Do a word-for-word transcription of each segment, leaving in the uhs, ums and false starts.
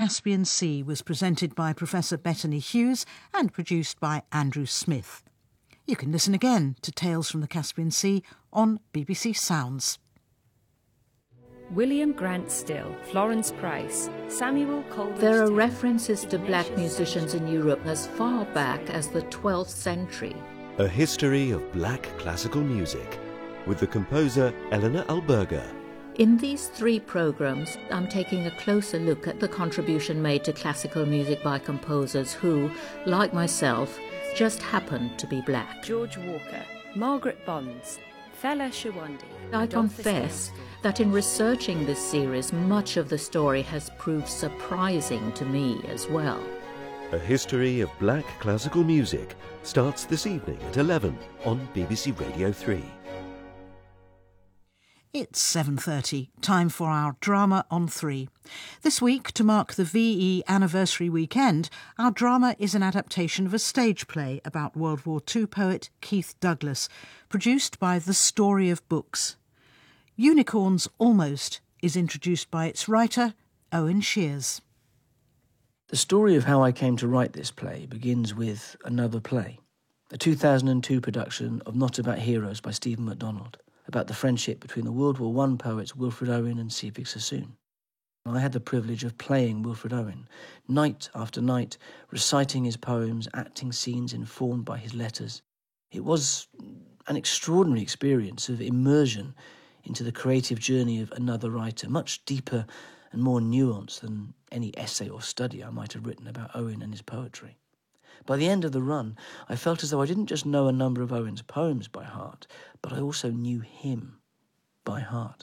Caspian Sea was presented by Professor Bettany Hughes and produced by Andrew Smith. You can listen again to Tales from the Caspian Sea on B B C Sounds. William Grant Still, Florence Price, Samuel Coleridge. There are references to black musicians in Europe as far back as the twelfth century. A history of black classical music with the composer Eleanor Alberga. In these three programmes, I'm taking a closer look at the contribution made to classical music by composers who, like myself, just happened to be black. George Walker, Margaret Bonds, Fela Shawandi. I confess that in researching this series, much of the story has proved surprising to me as well. A history of black classical music starts this evening at eleven on B B C Radio three. It's seven thirty, time for our drama on three. This week, to mark the V E anniversary weekend, our drama is an adaptation of a stage play about World War Two poet Keith Douglas, produced by The Story of Books. Unicorns Almost is introduced by its writer, Owen Shears. The story of how I came to write this play begins with another play, a two thousand two production of Not About Heroes by Stephen MacDonald, about the friendship between the World War One poets Wilfred Owen and Sedgwick Sassoon. I had the privilege of playing Wilfred Owen, night after night, reciting his poems, acting scenes informed by his letters. It was an extraordinary experience of immersion into the creative journey of another writer, much deeper and more nuanced than any essay or study I might have written about Owen and his poetry. By the end of the run, I felt as though I didn't just know a number of Owen's poems by heart, but I also knew him by heart.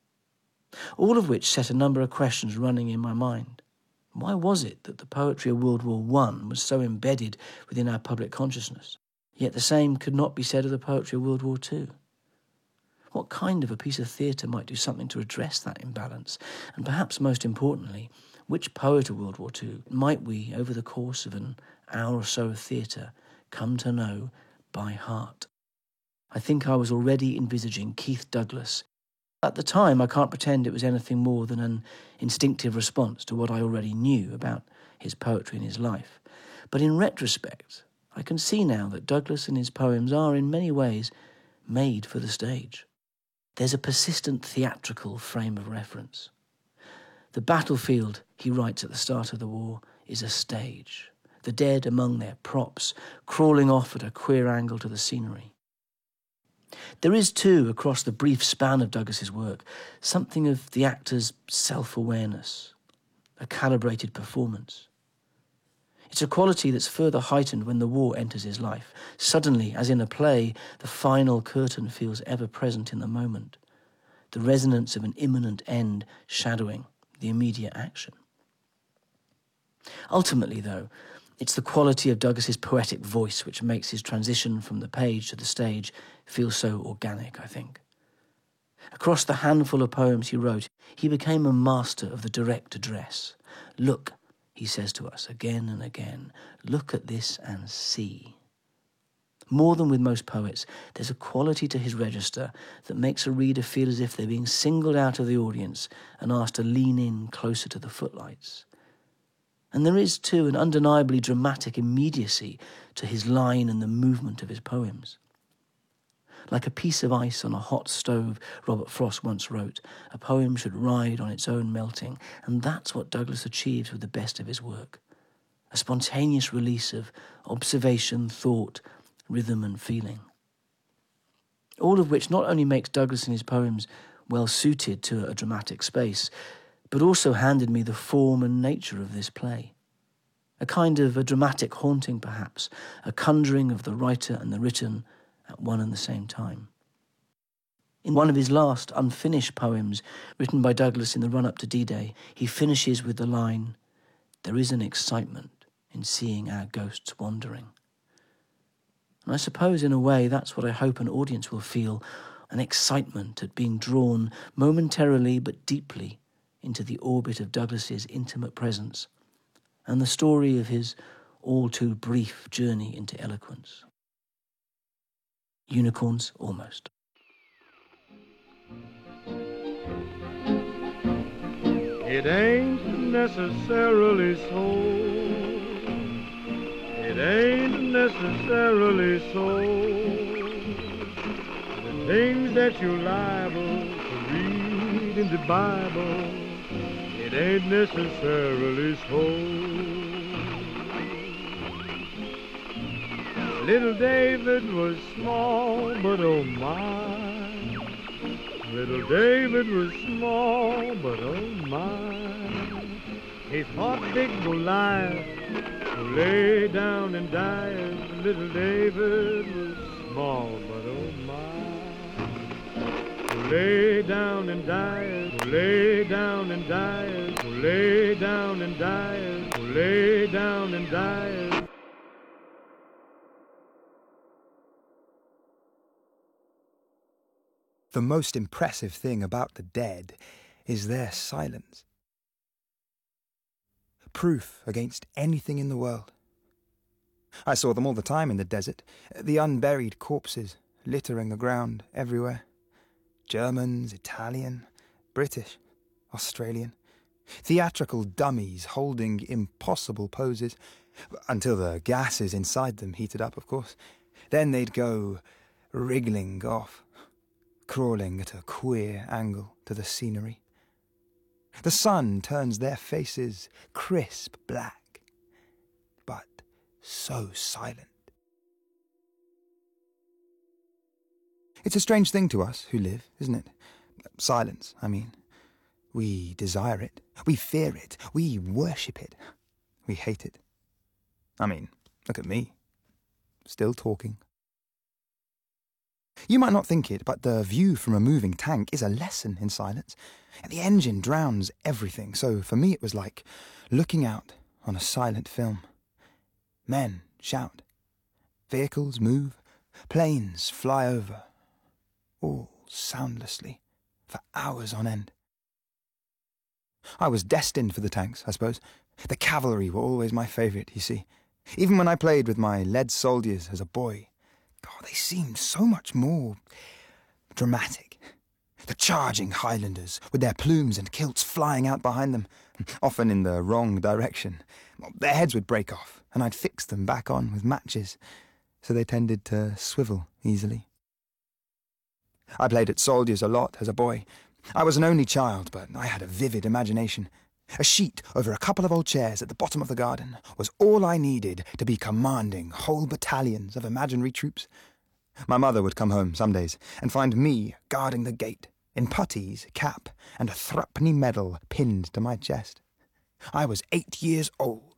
All of which set a number of questions running in my mind. Why was it that the poetry of World War One was so embedded within our public consciousness, yet the same could not be said of the poetry of World War Two? What kind of a piece of theatre might do something to address that imbalance? And perhaps most importantly, which poet of World War Two might we, over the course of an hour or so of theatre, come to know by heart? I think I was already envisaging Keith Douglas. At the time, I can't pretend it was anything more than an instinctive response to what I already knew about his poetry and his life. But in retrospect, I can see now that Douglas and his poems are, in many ways, made for the stage. There's a persistent theatrical frame of reference. The battlefield, he writes at the start of the war, is a stage. The dead among their props, crawling off at a queer angle to the scenery. There is, too, across the brief span of Douglas's work, something of the actor's self-awareness, a calibrated performance. It's a quality that's further heightened when the war enters his life. Suddenly, as in a play, the final curtain feels ever present in the moment, the resonance of an imminent end shadowing the immediate action. Ultimately, though, it's the quality of Douglas's poetic voice which makes his transition from the page to the stage feel so organic, I think. Across the handful of poems he wrote, he became a master of the direct address. Look, he says to us again and again, look at this and see. More than with most poets, there's a quality to his register that makes a reader feel as if they're being singled out of the audience and asked to lean in closer to the footlights. And there is, too, an undeniably dramatic immediacy to his line and the movement of his poems. Like a piece of ice on a hot stove, Robert Frost once wrote, a poem should ride on its own melting, and that's what Douglas achieves with the best of his work. A spontaneous release of observation, thought, rhythm and feeling. All of which not only makes Douglas and his poems well suited to a dramatic space, but also handed me the form and nature of this play. A kind of a dramatic haunting, perhaps, a conjuring of the writer and the written at one and the same time. In one of his last unfinished poems, written by Douglas in the run-up to D-Day, he finishes with the line, "There is an excitement in seeing our ghosts wandering." And I suppose, in a way, that's what I hope an audience will feel, an excitement at being drawn momentarily but deeply into the orbit of Douglas's intimate presence and the story of his all-too-brief journey into eloquence. Unicorns Almost. It ain't necessarily so. It ain't necessarily so. The things that you're liable to read in the Bible, it ain't necessarily so. Little David was small, but oh my. Little David was small, but oh my. He fought big Goliath, who lay down and died. Little David was small, but oh my. Who lay down and died, who lay down and died, who lay down and died, who lay down and died. The most impressive thing about the dead is their silence. Proof against anything in the world. I saw them all the time in the desert, the unburied corpses littering the ground everywhere. Germans, Italian, British, Australian. Theatrical dummies holding impossible poses, until the gases inside them heated up, of course. Then they'd go wriggling off, crawling at a queer angle to the scenery. The sun turns their faces crisp black, but so silent. It's a strange thing to us who live, isn't it? Silence, I mean. We desire it, we fear it, we worship it, we hate it. I mean, look at me, still talking. You might not think it, but the view from a moving tank is a lesson in silence. The engine drowns everything, so for me it was like looking out on a silent film. Men shout, vehicles move, planes fly over, all soundlessly, for hours on end. I was destined for the tanks, I suppose. The cavalry were always my favourite, you see. Even when I played with my lead soldiers as a boy, God, they seemed so much more dramatic. The charging Highlanders, with their plumes and kilts flying out behind them, often in the wrong direction. Their heads would break off, and I'd fix them back on with matches, so they tended to swivel easily. I played at soldiers a lot as a boy. I was an only child, but I had a vivid imagination. A sheet over a couple of old chairs at the bottom of the garden was all I needed to be commanding whole battalions of imaginary troops. My mother would come home some days and find me guarding the gate, in puttees, cap, and a threepenny medal pinned to my chest. I was eight years old.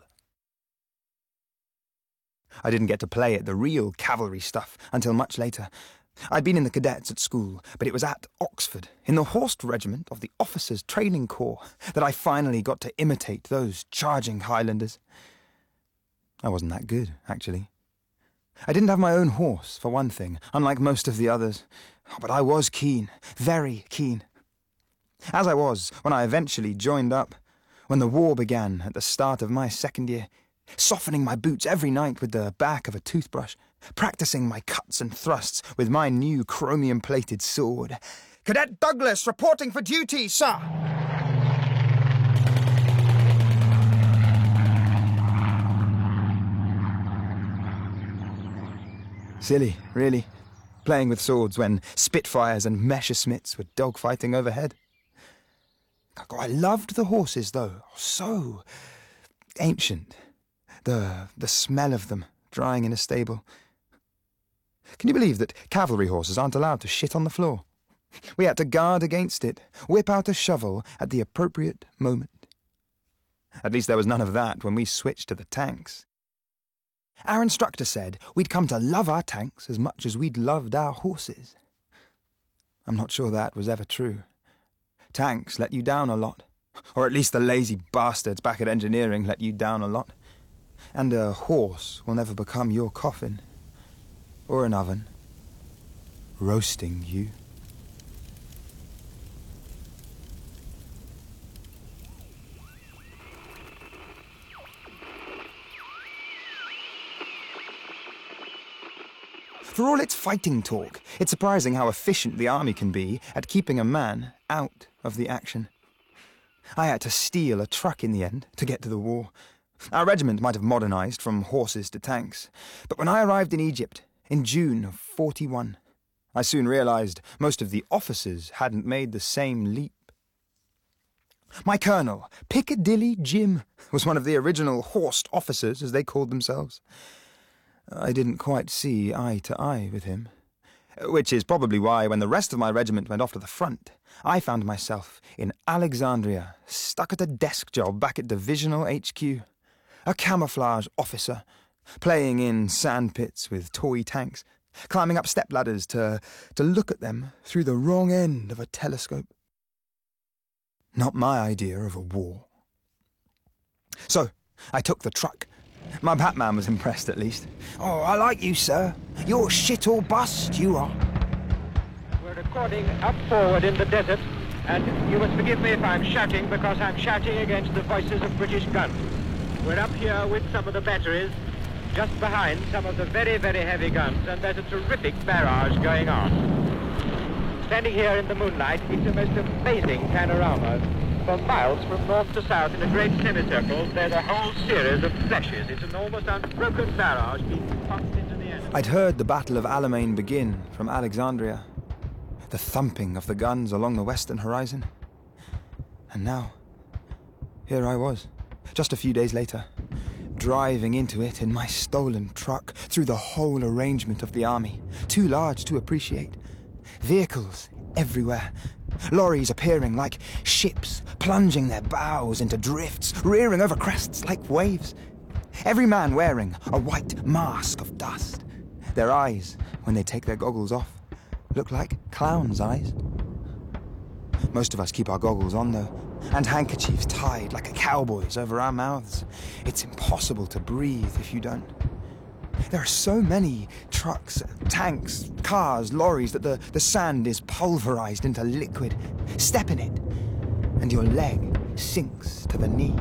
I didn't get to play at the real cavalry stuff until much later. I'd been in the cadets at school, but it was at Oxford, in the Horse Regiment of the Officers' Training Corps, that I finally got to imitate those charging Highlanders. I wasn't that good, actually. I didn't have my own horse, for one thing, unlike most of the others, but I was keen, very keen. As I was when I eventually joined up, when the war began at the start of my second year, softening my boots every night with the back of a toothbrush, practicing my cuts and thrusts with my new chromium-plated sword. Cadet Douglas reporting for duty, sir! Silly, really, playing with swords when Spitfires and Messerschmitts were dogfighting overhead. God, I loved the horses, though, so ancient. The, the smell of them drying in a stable. Can you believe that cavalry horses aren't allowed to shit on the floor? We had to guard against it, whip out a shovel at the appropriate moment. At least there was none of that when we switched to the tanks. Our instructor said we'd come to love our tanks as much as we'd loved our horses. I'm not sure that was ever true. Tanks let you down a lot, or at least the lazy bastards back at engineering let you down a lot. And a horse will never become your coffin, or an oven, roasting you. For all its fighting talk, it's surprising how efficient the army can be at keeping a man out of the action. I had to steal a truck in the end to get to the war. Our regiment might have modernised from horses to tanks, but when I arrived in Egypt in June of forty-one, I soon realised most of the officers hadn't made the same leap. My colonel, Piccadilly Jim, was one of the original horsed officers, as they called themselves. I didn't quite see eye to eye with him, which is probably why, when the rest of my regiment went off to the front, I found myself in Alexandria, stuck at a desk job back at Divisional H Q, a camouflage officer, playing in sandpits with toy tanks, climbing up stepladders to, to look at them through the wrong end of a telescope. Not my idea of a war. So, I took the truck. My Batman was impressed, at least. "Oh, I like you, sir. You're shit or bust, you are." We're recording up forward in the desert, and you must forgive me if I'm shouting, because I'm shouting against the voices of British guns. We're up here with some of the batteries, just behind some of the very, very heavy guns, and there's a terrific barrage going on. Standing here in the moonlight, it's a most amazing panorama. For miles from north to south in a great semicircle, there's a whole series of flashes. It's an almost unbroken barrage being pumped into the enemy. I'd heard the Battle of Alamein begin from Alexandria, the thumping of the guns along the western horizon. And now, here I was, just a few days later, driving into it in my stolen truck through the whole arrangement of the army, too large to appreciate. Vehicles everywhere, lorries appearing like ships, plunging their bows into drifts, rearing over crests like waves. Every man wearing a white mask of dust. Their eyes, when they take their goggles off, look like clowns' eyes. Most of us keep our goggles on, though, and handkerchiefs tied like a cowboy's over our mouths. It's impossible to breathe if you don't. There are so many trucks, tanks, cars, lorries that the, the sand is pulverized into liquid. Step in it, and your leg sinks to the knee.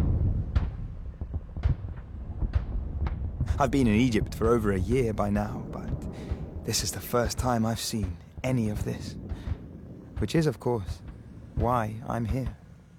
I've been in Egypt for over a year by now, but this is the first time I've seen any of this, which is, of course, why I'm here.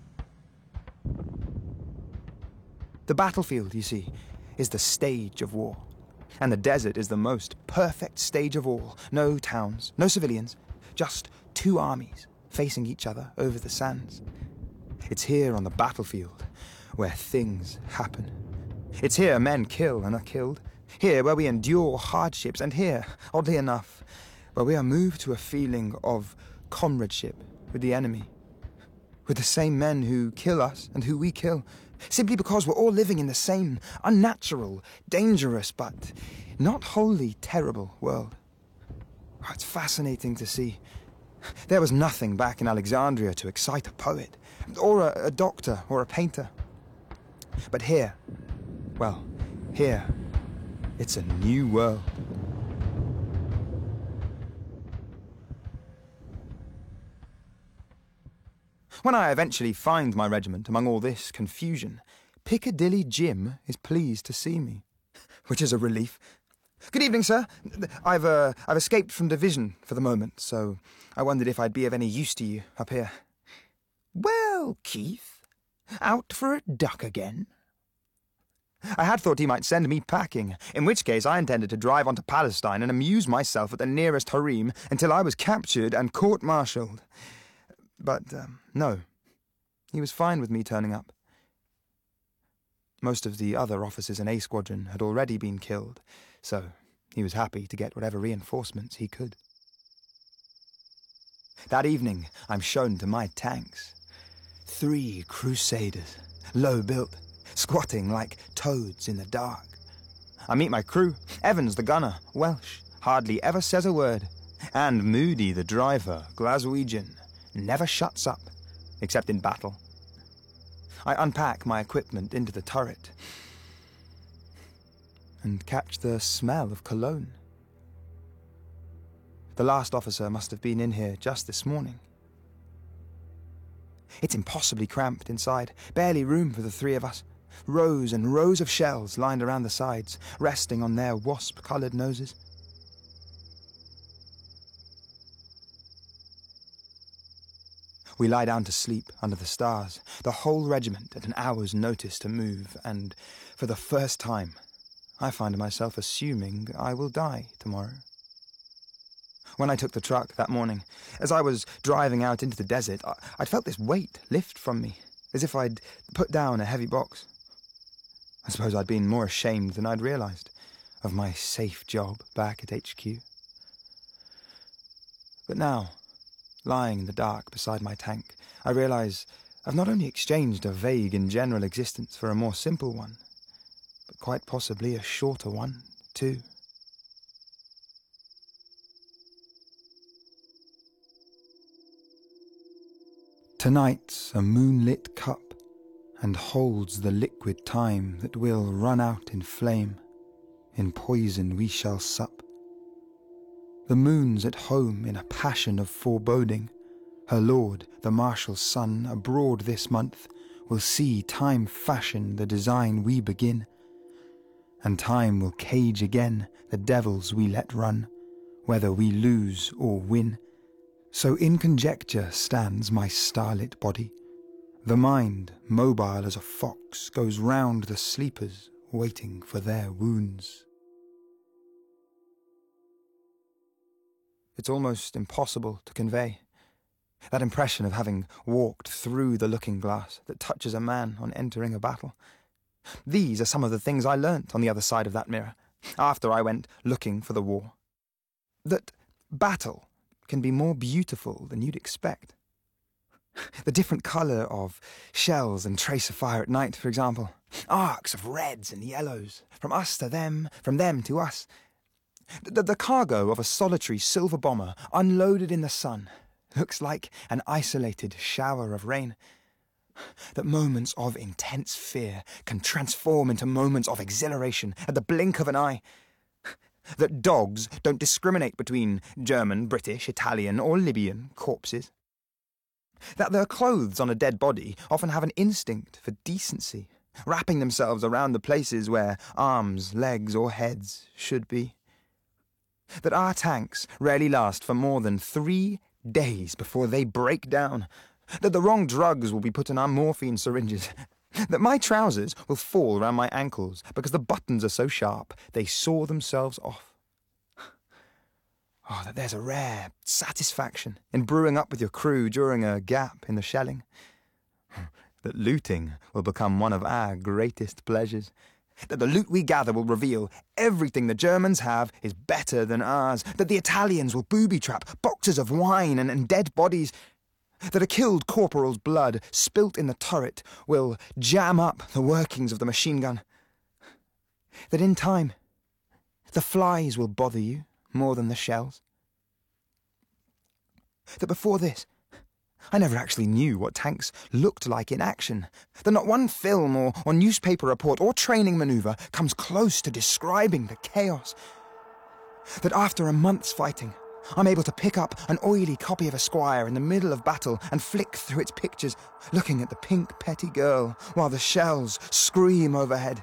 The battlefield, you see, is the stage of war. And the desert is the most perfect stage of all. No towns, no civilians, just two armies facing each other over the sands. It's here on the battlefield where things happen. It's here men kill and are killed. Here where we endure hardships, and here, oddly enough, where we are moved to a feeling of comradeship with the enemy, with the same men who kill us and who we kill, simply because we're all living in the same unnatural, dangerous, but not wholly terrible world. Oh, it's fascinating to see. There was nothing back in Alexandria to excite a poet, or a, a doctor, or a painter. But here, well, here, it's a new world. When I eventually find my regiment among all this confusion, Piccadilly Jim is pleased to see me, which is a relief. "Good evening, sir. I've uh, I've escaped from division for the moment, so I wondered if I'd be of any use to you up here." "Well, Keith, out for a duck again?" I had thought he might send me packing, in which case I intended to drive on to Palestine and amuse myself at the nearest harem until I was captured and court-martialed. But, um, no, he was fine with me turning up. Most of the other officers in A Squadron had already been killed, so he was happy to get whatever reinforcements he could. That evening, I'm shown to my tanks. Three Crusaders, low-built, squatting like toads in the dark. I meet my crew, Evans the gunner, Welsh, hardly ever says a word, and Moody the driver, Glaswegian, never shuts up, except in battle. I unpack my equipment into the turret and catch the smell of cologne. The last officer must have been in here just this morning. It's impossibly cramped inside, barely room for the three of us. Rows and rows of shells lined around the sides, resting on their wasp-coloured noses. We lie down to sleep under the stars, the whole regiment at an hour's notice to move, and for the first time, I find myself assuming I will die tomorrow. When I took the truck that morning, as I was driving out into the desert, I, I'd felt this weight lift from me, as if I'd put down a heavy box. I suppose I'd been more ashamed than I'd realised of my safe job back at H Q. But now, lying in the dark beside my tank, I realise I've not only exchanged a vague and general existence for a more simple one, but quite possibly a shorter one, too. Tonight's a moonlit cup, and holds the liquid time that will run out in flame, in poison we shall sup. The moon's at home in a passion of foreboding. Her lord, the marshal's son, abroad this month, will see time fashion the design we begin, and time will cage again the devils we let run, whether we lose or win. So in conjecture stands my starlit body. The mind, mobile as a fox, goes round the sleepers, waiting for their wounds. It's almost impossible to convey that impression of having walked through the looking glass that touches a man on entering a battle. These are some of the things I learnt on the other side of that mirror, after I went looking for the war. That battle can be more beautiful than you'd expect. The different colour of shells and trace of fire at night, for example. Arcs of reds and yellows, from us to them, from them to us. The, the cargo of a solitary silver bomber unloaded in the sun looks like an isolated shower of rain. That moments of intense fear can transform into moments of exhilaration at the blink of an eye. That dogs don't discriminate between German, British, Italian or Libyan corpses. That their clothes on a dead body often have an instinct for decency, wrapping themselves around the places where arms, legs or heads should be. That our tanks rarely last for more than three days before they break down. That the wrong drugs will be put in our morphine syringes. That my trousers will fall around my ankles because the buttons are so sharp they saw themselves off. Oh, that there's a rare satisfaction in brewing up with your crew during a gap in the shelling. That looting will become one of our greatest pleasures. That the loot we gather will reveal everything the Germans have is better than ours. That the Italians will booby-trap boxes of wine and, and dead bodies. That a killed corporal's blood spilt in the turret will jam up the workings of the machine gun. That in time, the flies will bother you more than the shells. That before this, I never actually knew what tanks looked like in action. That not one film or, or newspaper report or training manoeuvre comes close to describing the chaos. That after a month's fighting, I'm able to pick up an oily copy of Esquire in the middle of battle and flick through its pictures, looking at the pink petty girl while the shells scream overhead.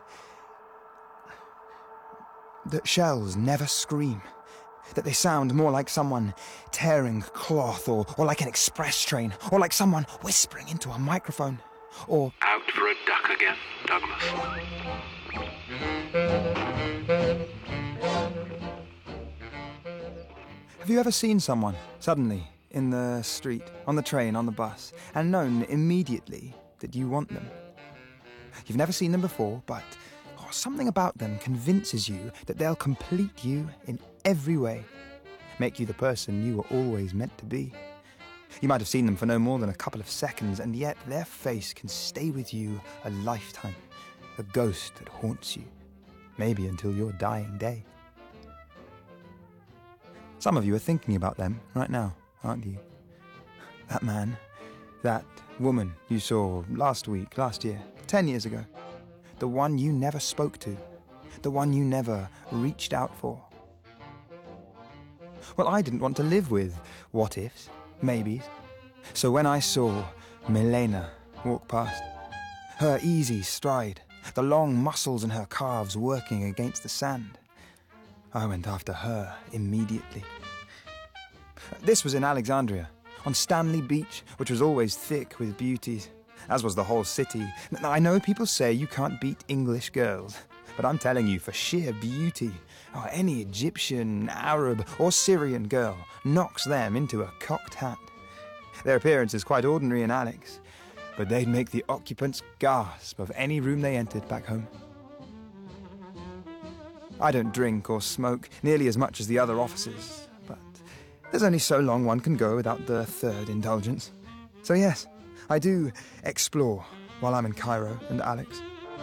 That shells never scream. That they sound more like someone tearing cloth, or, or like an express train, or like someone whispering into a microphone, or... Out for a duck again, Douglas. Have you ever seen someone, suddenly, in the street, on the train, on the bus, and known immediately that you want them? You've never seen them before, but oh, something about them convinces you that they'll complete you in every way, make you the person you were always meant to be. You might have seen them for no more than a couple of seconds, and yet their face can stay with you a lifetime, a ghost that haunts you, maybe until your dying day. Some of you are thinking about them right now, aren't you? That man, that woman you saw last week, last year, ten years ago. The one you never spoke to. The one you never reached out for. Well, I didn't want to live with what-ifs, maybes. So when I saw Milena walk past, her easy stride, the long muscles in her calves working against the sand, I went after her immediately. This was in Alexandria, on Stanley Beach, which was always thick with beauties, as was the whole city. Now, I know people say you can't beat English girls, but I'm telling you, for sheer beauty, oh, any Egyptian, Arab, or Syrian girl knocks them into a cocked hat. Their appearance is quite ordinary in Alex, but they'd make the occupants gasp of any room they entered back home. I don't drink or smoke nearly as much as the other officers, but there's only so long one can go without the third indulgence. So yes, I do explore while I'm in Cairo and Alex.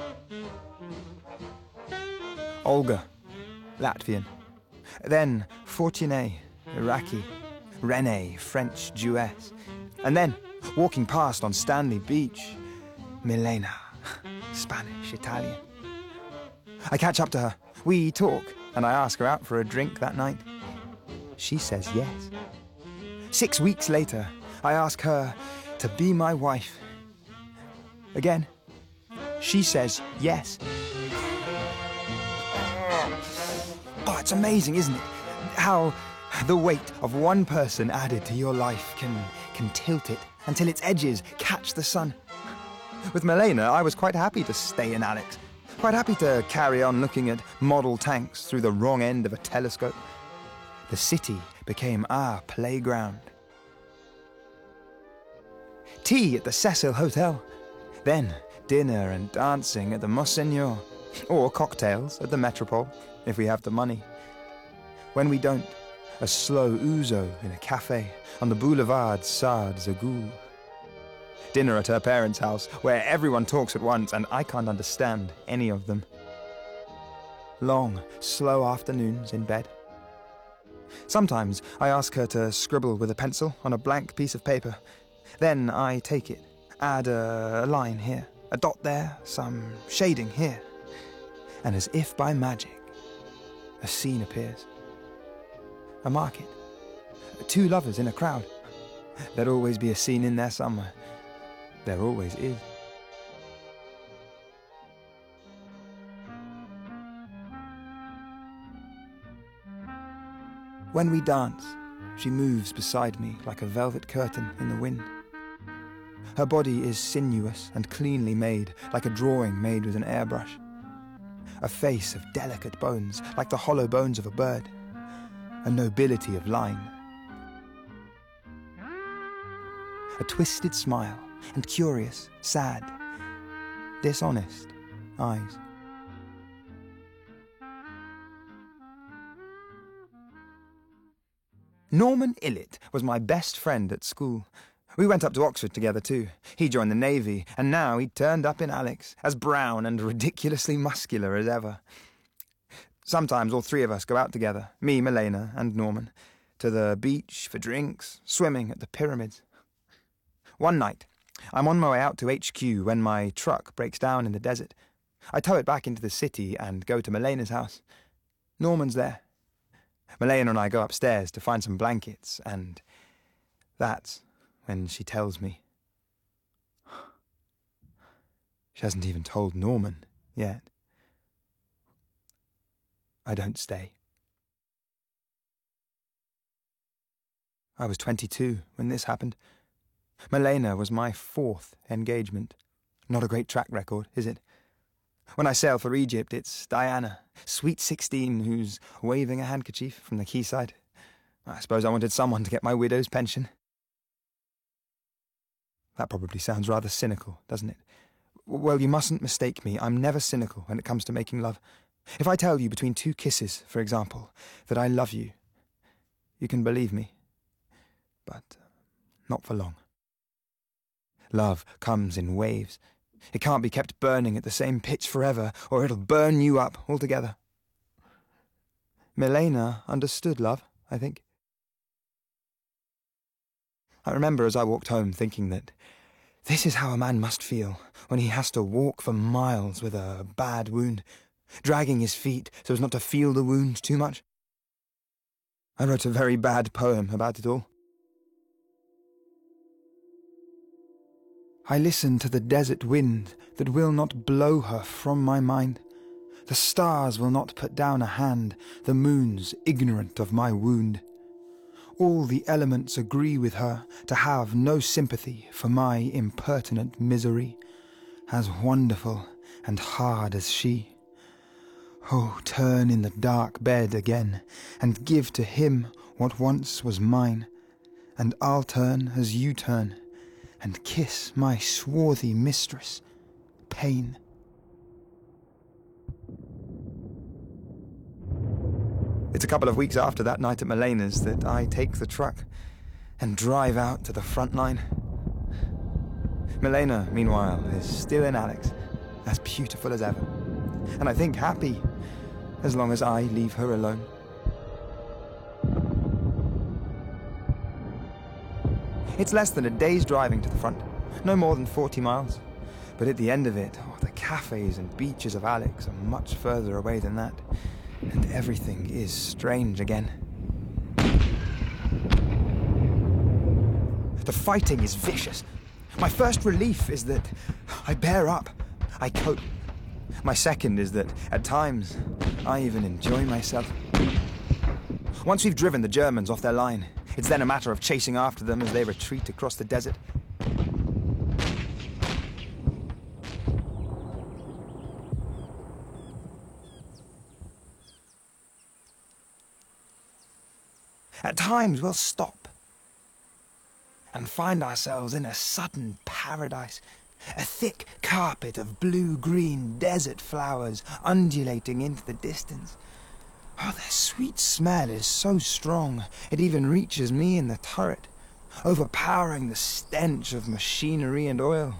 Olga, Latvian. Then Fortuné, Iraqi. Renee, French Jewess. And then, walking past on Stanley Beach, Milena, Spanish, Italian. I catch up to her. We talk, and I ask her out for a drink that night. She says yes. Six weeks later, I ask her to be my wife. Again, she says yes. Oh, it's amazing, isn't it? How the weight of one person added to your life can, can tilt it until its edges catch the sun. With Milena, I was quite happy to stay in Alex. Quite happy to carry on looking at model tanks through the wrong end of a telescope. The city became our playground. Tea at the Cecil Hotel. Then dinner and dancing at the Monseigneur. Or cocktails at the Metropole, if we have the money. When we don't, a slow ouzo in a cafe on the boulevard Sard Zagoul. Dinner at her parents' house, where everyone talks at once and I can't understand any of them. Long, slow afternoons in bed. Sometimes I ask her to scribble with a pencil on a blank piece of paper. Then I take it, add a, a line here, a dot there, some shading here. And as if by magic, a scene appears. A market. Two lovers in a crowd. There'd always be a scene in there somewhere. There always is. When we dance, she moves beside me like a velvet curtain in the wind. Her body is sinuous and cleanly made, like a drawing made with an airbrush. A face of delicate bones, like the hollow bones of a bird. A nobility of line. A twisted smile, and curious, sad, dishonest eyes. Norman Illett was my best friend at school. We went up to Oxford together too. He joined the Navy, and now he'd turned up in Alex, as brown and ridiculously muscular as ever. Sometimes all three of us go out together, me, Milena, and Norman, to the beach for drinks, swimming at the pyramids. One night, I'm on my way out to H Q when my truck breaks down in the desert. I tow it back into the city and go to Milena's house. Norman's there. Milena and I go upstairs to find some blankets, and that's when she tells me. She hasn't even told Norman yet. I don't stay. I was twenty-two when this happened. Milena was my fourth engagement. Not a great track record, is it? When I sail for Egypt, it's Diana, sweet sixteen, who's waving a handkerchief from the quayside. I suppose I wanted someone to get my widow's pension. That probably sounds rather cynical, doesn't it? Well, you mustn't mistake me. I'm never cynical when it comes to making love. If I tell you between two kisses, for example, that I love you, you can believe me. But uh, not for long. Love comes in waves. It can't be kept burning at the same pitch forever, or it'll burn you up altogether. Milena understood love, I think. I remember as I walked home thinking that this is how a man must feel when he has to walk for miles with a bad wound, dragging his feet so as not to feel the wound too much. I wrote a very bad poem about it all. I listen to the desert wind that will not blow her from my mind. The stars will not put down a hand, the moon's ignorant of my wound. All the elements agree with her to have no sympathy for my impertinent misery, as wonderful and hard as she. Oh, turn in the dark bed again, and give to him what once was mine, and I'll turn as you turn, and kiss my swarthy mistress, Pain. It's a couple of weeks after that night at Milena's that I take the truck and drive out to the front line. Milena, meanwhile, is still in Alex, as beautiful as ever, and I think happy, as long as I leave her alone. It's less than a day's driving to the front, no more than forty miles. But at the end of it, oh, the cafes and beaches of Alex are much further away than that, and everything is strange again. The fighting is vicious. My first relief is that I bear up, I cope. My second is that, at times, I even enjoy myself. Once we've driven the Germans off their line, it's then a matter of chasing after them as they retreat across the desert. At times we'll stop and find ourselves in a sudden paradise, a thick carpet of blue-green desert flowers undulating into the distance. Oh, their sweet smell is so strong, it even reaches me in the turret, overpowering the stench of machinery and oil.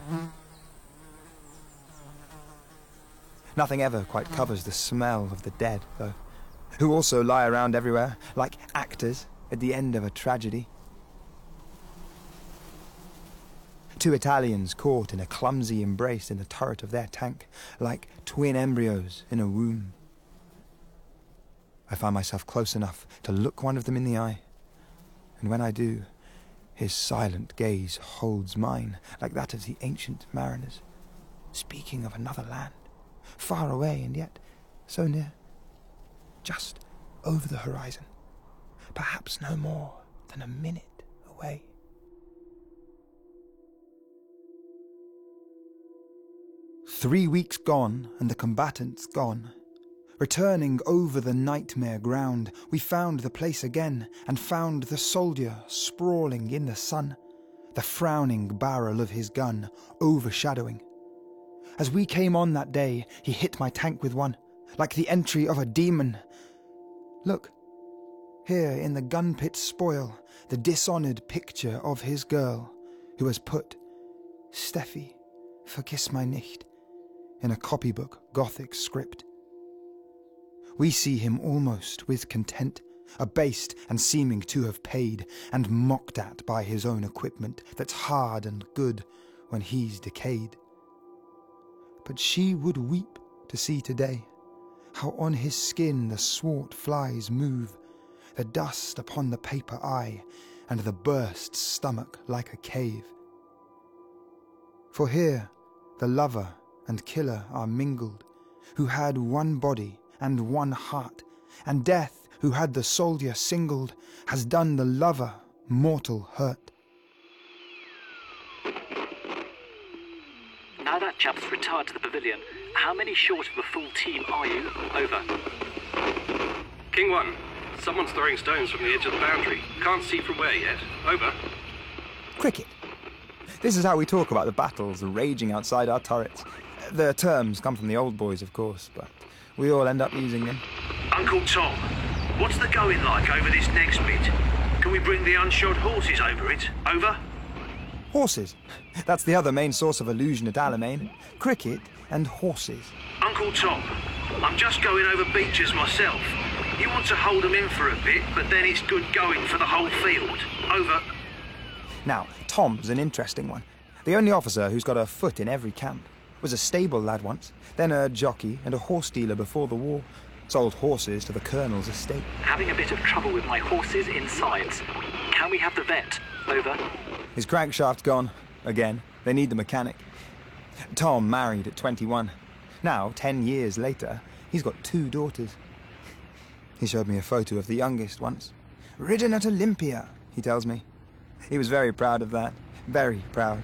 Nothing ever quite covers the smell of the dead, though, who also lie around everywhere, like actors at the end of a tragedy. Two Italians caught in a clumsy embrace in the turret of their tank, like twin embryos in a womb. I find myself close enough to look one of them in the eye, and when I do, his silent gaze holds mine, like that of the ancient mariners, speaking of another land, far away and yet so near, just over the horizon, perhaps no more than a minute away. Three weeks gone, and the combatants gone. Returning over the nightmare ground, we found the place again, and found the soldier sprawling in the sun, the frowning barrel of his gun overshadowing. As we came on that day, he hit my tank with one, like the entry of a demon. Look, here in the gun pit spoil, the dishonoured picture of his girl, who has put Steffi, vergiss mich nicht, in a copybook Gothic script. We see him almost with content, abased and seeming to have paid, and mocked at by his own equipment that's hard and good when he's decayed. But she would weep to see today how on his skin the swart flies move, the dust upon the paper eye, and the burst stomach like a cave. For here the lover and killer are mingled, who had one body and one heart, and death, who had the soldier singled, has done the lover mortal hurt. Now that chap's retired to the pavilion, how many short of a full team are you? Over. King One, someone's throwing stones from the edge of the boundary. Can't see from where yet. Over. Cricket. This is how we talk about the battles raging outside our turrets. The terms come from the old boys, of course, but we all end up using them. Uncle Tom, what's the going like over this next bit? Can we bring the unshod horses over it? Over? Horses. That's the other main source of illusion at Alamein. Cricket and horses. Uncle Tom, I'm just going over beaches myself. You want to hold them in for a bit, but then it's good going for the whole field. Over. Now, Tom's an interesting one. The only officer who's got a foot in every camp. Was a stable lad once, then a jockey and a horse dealer before the war. Sold horses to the colonel's estate. Having a bit of trouble with my horses in science. Can we have the vet? Over. His crankshaft's gone. Again. They need the mechanic. Tom married at twenty-one. Now, ten years later, he's got two daughters. He showed me a photo of the youngest once. Ridden at Olympia, he tells me. He was very proud of that. Very proud.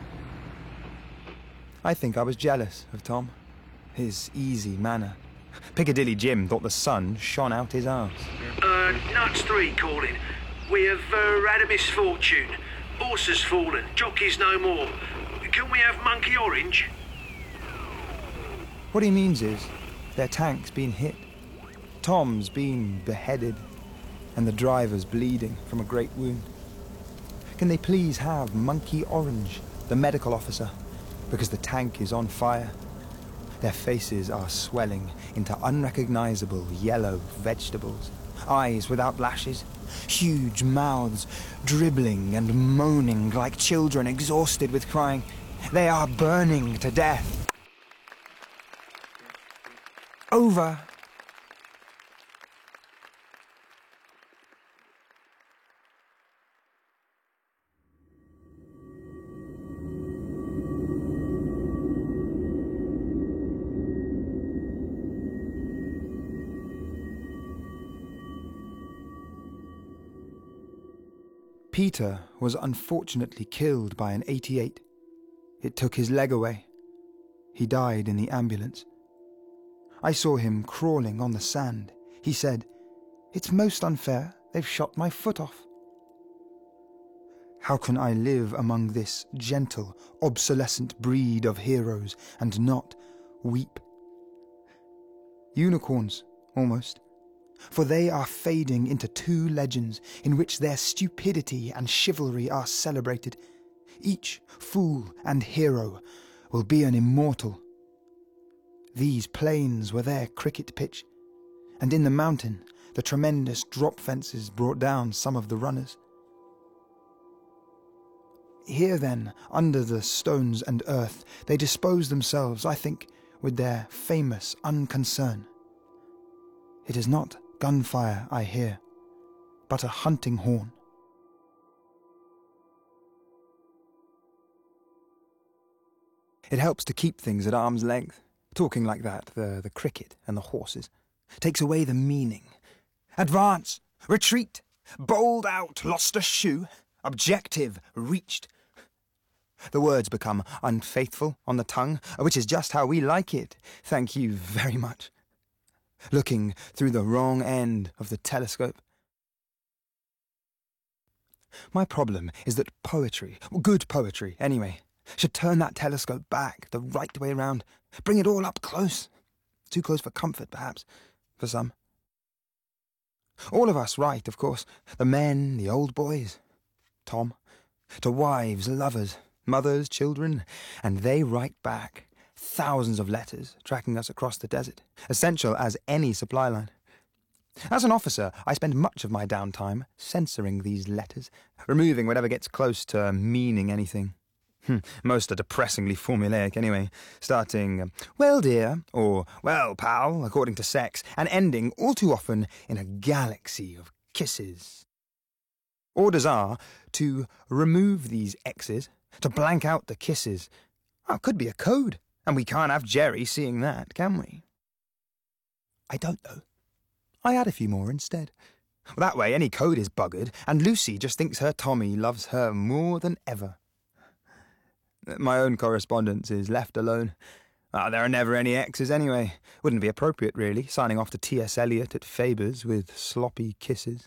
I think I was jealous of Tom. His easy manner. Piccadilly Jim thought the sun shone out his arse. Uh, Nuts three calling. We have uh, had a misfortune. Horse has fallen, jockey's no more. Can we have Monkey Orange? What he means is, their tank's been hit. Tom's been beheaded, and the driver's bleeding from a great wound. Can they please have Monkey Orange, the medical officer, because the tank is on fire? Their faces are swelling into unrecognizable yellow vegetables, eyes without lashes, huge mouths dribbling and moaning like children exhausted with crying. They are burning to death. Over. Peter was unfortunately killed by an eighty-eight. It took his leg away. He died in the ambulance. I saw him crawling on the sand. He said, "It's most unfair. They've shot my foot off." How can I live among this gentle, obsolescent breed of heroes and not weep? Unicorns, almost. For they are fading into two legends in which their stupidity and chivalry are celebrated. Each fool and hero will be an immortal. These plains were their cricket pitch, and in the mountain the tremendous drop fences brought down some of the runners. Here then, under the stones and earth, they dispose themselves, I think, with their famous unconcern. It is not gunfire I hear, but a hunting horn. It helps to keep things at arm's length. Talking like that, the, the cricket and the horses, takes away the meaning. Advance, retreat, bowled out, lost a shoe, objective reached. The words become unfaithful on the tongue, which is just how we like it. Thank you very much. Looking through the wrong end of the telescope. My problem is that poetry, good poetry anyway, should turn that telescope back the right way round, bring it all up close. Too close for comfort, perhaps, for some. All of us write, of course, the men, the old boys, Tom, to wives, lovers, mothers, children, and they write back. Thousands of letters tracking us across the desert, essential as any supply line. As an officer, I spend much of my downtime censoring these letters, removing whatever gets close to meaning anything. Most are depressingly formulaic anyway, starting, um, "Well, dear," or "Well, pal," according to sex, and ending, all too often, in a galaxy of kisses. Orders are to remove these X's, to blank out the kisses. Oh, it could be a code. And we can't have Jerry seeing that, can we? I don't know. I add a few more instead. That way any code is buggered, and Lucy just thinks her Tommy loves her more than ever. My own correspondence is left alone. Oh, there are never any X's anyway. Wouldn't be appropriate, really, signing off to T S Eliot at Faber's with sloppy kisses.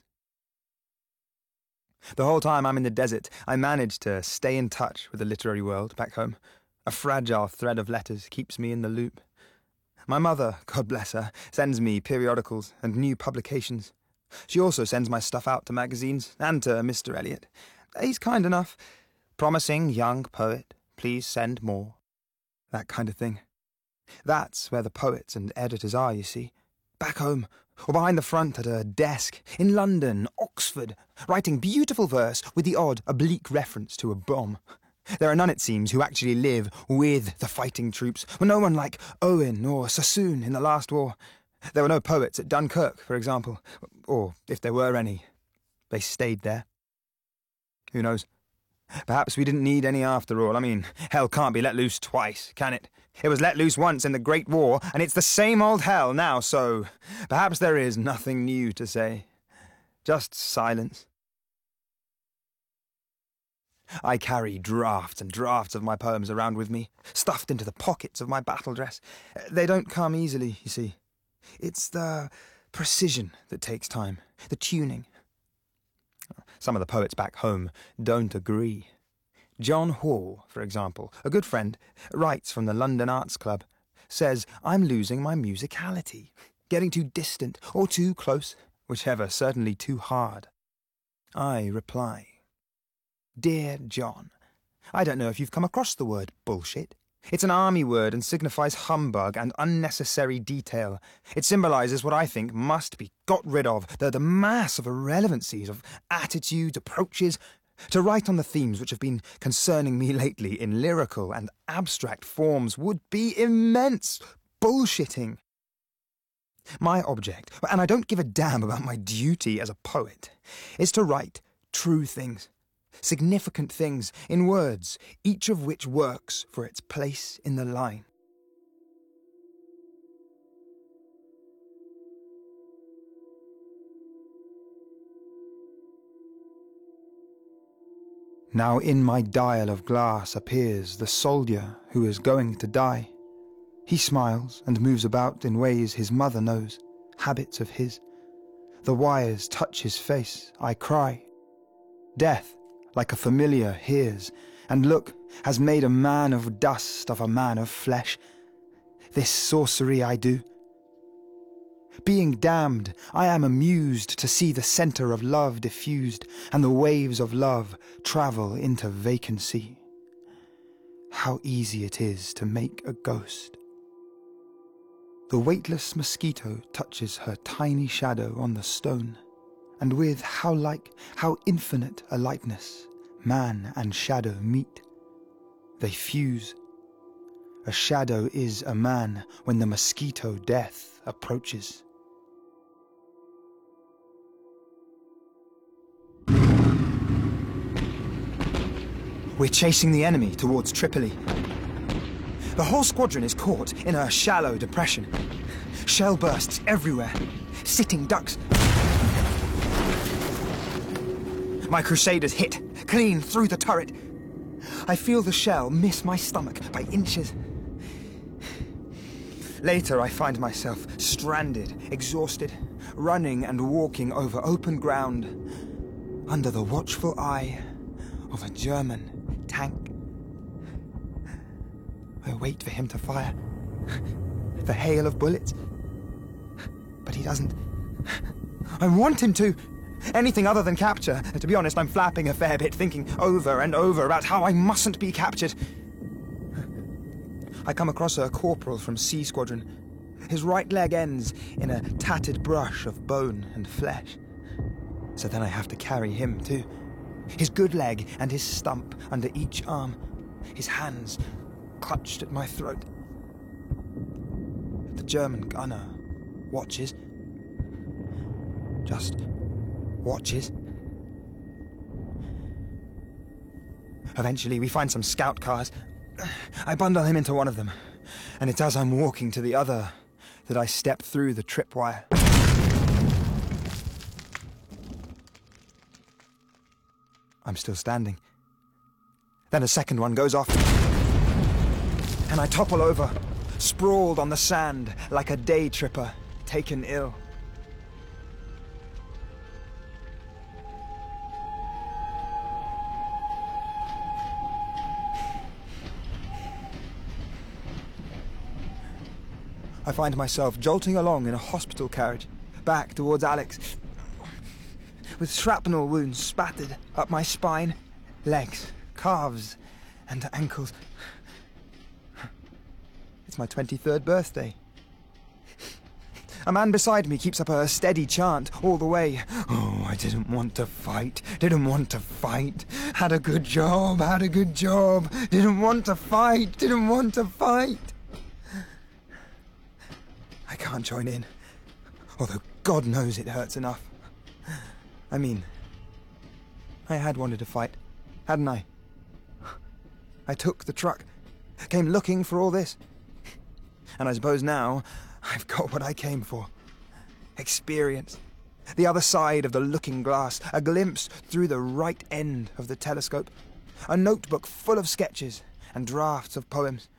The whole time I'm in the desert, I manage to stay in touch with the literary world back home. A fragile thread of letters keeps me in the loop. My mother, God bless her, sends me periodicals and new publications. She also sends my stuff out to magazines and to Mister Eliot. He's kind enough. Promising young poet, please send more. That kind of thing. That's where the poets and editors are, you see. Back home, or behind the front at a desk, in London, Oxford, writing beautiful verse with the odd oblique reference to a bomb. There are none, it seems, who actually live with the fighting troops. Well, no one like Owen or Sassoon in the last war. There were no poets at Dunkirk, for example. Or, if there were any, they stayed there. Who knows? Perhaps we didn't need any after all. I mean, hell can't be let loose twice, can it? It was let loose once in the Great War, and it's the same old hell now, so perhaps there is nothing new to say. Just silence. I carry drafts and drafts of my poems around with me, stuffed into the pockets of my battle dress. They don't come easily, you see. It's the precision that takes time, the tuning. Some of the poets back home don't agree. John Hall, for example, a good friend, writes from the London Arts Club, says I'm losing my musicality, getting too distant or too close, whichever, certainly too hard. I reply, Dear John, I don't know if you've come across the word bullshit. It's an army word and signifies humbug and unnecessary detail. It symbolises what I think must be got rid of, the, the mass of irrelevancies, of attitudes, approaches, to write on the themes which have been concerning me lately in lyrical and abstract forms would be immense bullshitting. My object, and I don't give a damn about my duty as a poet, is to write true things, significant things in words, each of which works for its place in the line. Now in my dial of glass appears the soldier who is going to die. He smiles and moves about in ways his mother knows, habits of his. The wires touch his face, I cry. Death, like a familiar, hears, and look, has made a man of dust of a man of flesh. This sorcery I do. Being damned, I am amused to see the centre of love diffused, and the waves of love travel into vacancy. How easy it is to make a ghost. The weightless mosquito touches her tiny shadow on the stone, and with how like, how infinite a likeness, man and shadow meet. They fuse. A shadow is a man when the mosquito death approaches. We're chasing the enemy towards Tripoli. The whole squadron is caught in a shallow depression. Shell bursts everywhere. Sitting ducks. My crusaders hit, clean through the turret. I feel the shell miss my stomach by inches. Later I find myself stranded, exhausted, running and walking over open ground, under the watchful eye of a German tank. I wait for him to fire. The hail of bullets. But he doesn't. I want him to. Anything other than capture. To be honest, I'm flapping a fair bit, thinking over and over about how I mustn't be captured. I come across a corporal from C Squadron. His right leg ends in a tattered brush of bone and flesh. So then I have to carry him too. His good leg and his stump under each arm. His hands clutched at my throat. The German gunner watches. Just watches. Eventually we find some scout cars. I bundle him into one of them, and it's as I'm walking to the other that I step through the tripwire. I'm still standing. Then a second one goes off, and I topple over, sprawled on the sand like a day tripper taken ill. I find myself jolting along in a hospital carriage, back towards Alex, with shrapnel wounds spattered up my spine, legs, calves, and ankles. It's my twenty-third birthday. A man beside me keeps up a steady chant all the way. Oh, I didn't want to fight, didn't want to fight. Had a good job, had a good job. Didn't want to fight, didn't want to fight. I can't join in, although God knows it hurts enough. I mean, I had wanted to fight, hadn't I? I took the truck, came looking for all this. And I suppose now I've got what I came for. Experience. The other side of the looking glass, a glimpse through the right end of the telescope. A notebook full of sketches and drafts of poems.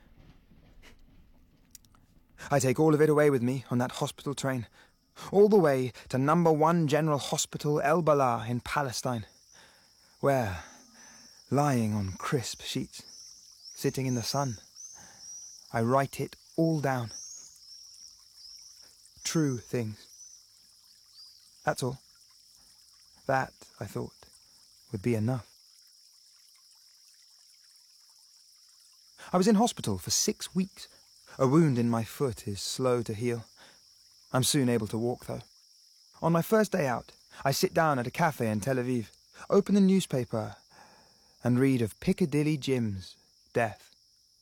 I take all of it away with me on that hospital train, all the way to number one General Hospital El Bala in Palestine, where, lying on crisp sheets, sitting in the sun, I write it all down. True things. That's all. That, I thought, would be enough. I was in hospital for six weeks. A wound in my foot is slow to heal. I'm soon able to walk, though. On my first day out, I sit down at a cafe in Tel Aviv, open the newspaper, and read of Piccadilly Jim's death.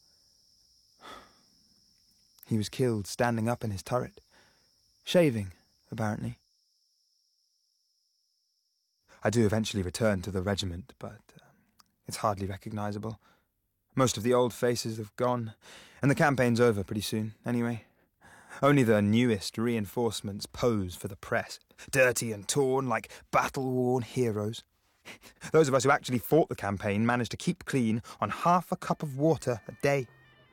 He was killed standing up in his turret, shaving, apparently. I do eventually return to the regiment, but uh, it's hardly recognisable. Most of the old faces have gone, and the campaign's over pretty soon, anyway. Only the newest reinforcements pose for the press, dirty and torn like battle-worn heroes. Those of us who actually fought the campaign managed to keep clean on half a cup of water a day.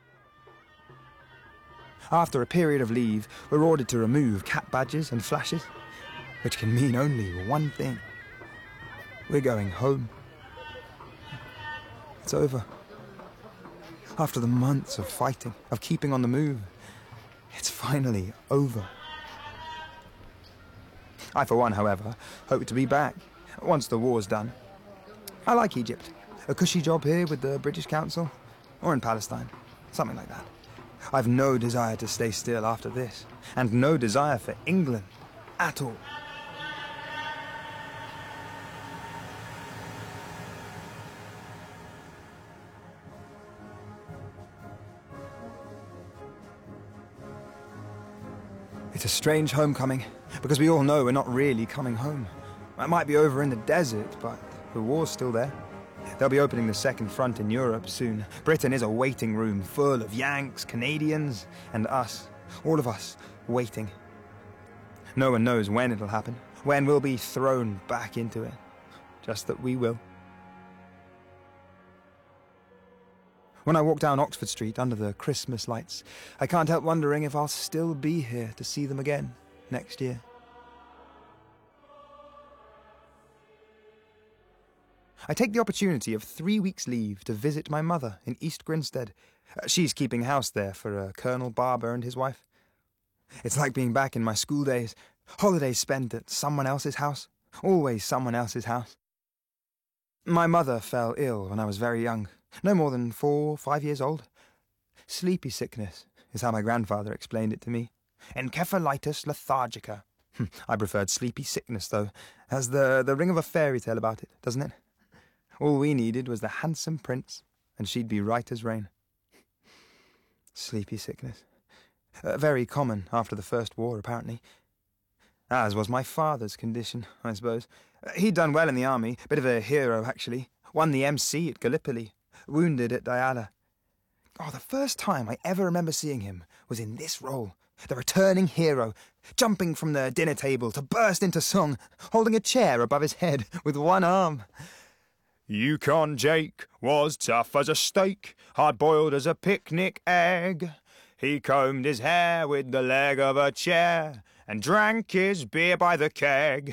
After a period of leave, we're ordered to remove cap badges and flashes, which can mean only one thing. We're going home. It's over. After the months of fighting, of keeping on the move, it's finally over. I, for one, however, hope to be back once the war's done. I like Egypt. A cushy job here with the British Council, or in Palestine, something like that. I've no desire to stay still after this, and no desire for England at all. It's a strange homecoming, because we all know we're not really coming home. It might be over in the desert, but the war's still there. They'll be opening the second front in Europe soon. Britain is a waiting room full of Yanks, Canadians, and us. All of us waiting. No one knows when it'll happen, when we'll be thrown back into it. Just that we will. When I walk down Oxford Street under the Christmas lights, I can't help wondering if I'll still be here to see them again next year. I take the opportunity of three weeks' leave to visit my mother in East Grinstead. Uh, she's keeping house there for uh, Colonel Barber and his wife. It's like being back in my school days, holidays spent at someone else's house, always someone else's house. My mother fell ill when I was very young, no more than four or five years old. Sleepy sickness is how my grandfather explained it to me. Encephalitis lethargica. I preferred sleepy sickness, though. Has the, the ring of a fairy tale about it, doesn't it? All we needed was the handsome prince, and she'd be right as rain. Sleepy sickness. Uh, very common after the First War, apparently. As was my father's condition, I suppose. Uh, he'd done well in the army, bit of a hero, actually. Won the M C at Gallipoli, wounded at Diyala. Oh, the first time I ever remember seeing him was in this role. The returning hero, jumping from the dinner table to burst into song, holding a chair above his head with one arm. Yukon Jake was tough as a steak, hard-boiled as a picnic egg. He combed his hair with the leg of a chair and drank his beer by the keg.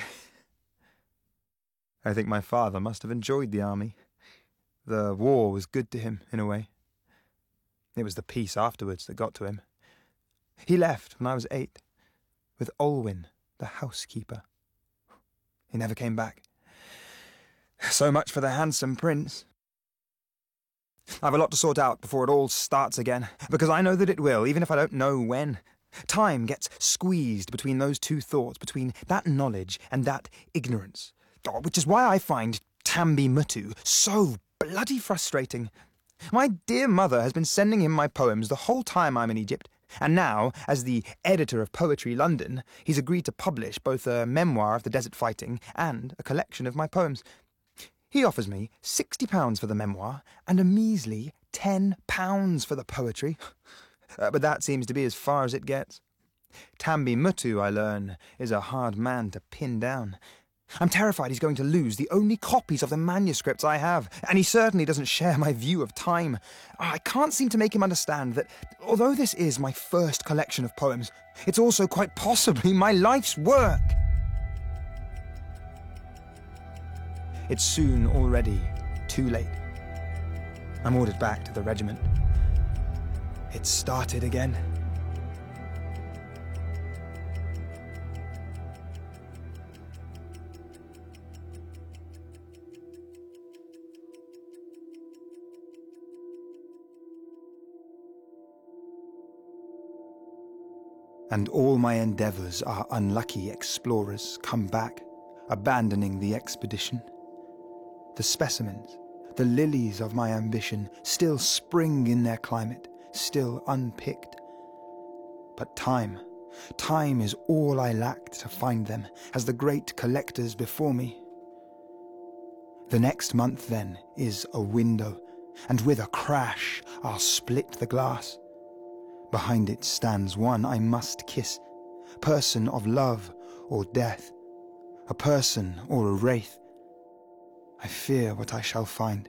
I think my father must have enjoyed the army. The war was good to him, in a way. It was the peace afterwards that got to him. He left when I was eight, with Olwyn, the housekeeper. He never came back. So much for the handsome prince. I've a lot to sort out before it all starts again, because I know that it will, even if I don't know when. Time gets squeezed between those two thoughts, between that knowledge and that ignorance, which is why I find Tambi Mutu so bloody frustrating. My dear mother has been sending him my poems the whole time I'm in Egypt, and now, as the editor of Poetry London, he's agreed to publish both a memoir of the desert fighting and a collection of my poems. He offers me sixty pounds for the memoir and a measly ten pounds for the poetry. Uh, but that seems to be as far as it gets. Tambi Mutu, I learn, is a hard man to pin down. I'm terrified he's going to lose the only copies of the manuscripts I have, and he certainly doesn't share my view of time. I can't seem to make him understand that, although this is my first collection of poems, it's also quite possibly my life's work. It's soon already too late. I'm ordered back to the regiment. It's started again. And all my endeavours are unlucky explorers come back, abandoning the expedition. The specimens, the lilies of my ambition, still spring in their climate, still unpicked. But time, time is all I lacked to find them, as the great collectors before me. The next month, then, is a window, and with a crash I'll split the glass. Behind it stands one I must kiss, person of love or death, a person or a wraith. I fear what I shall find.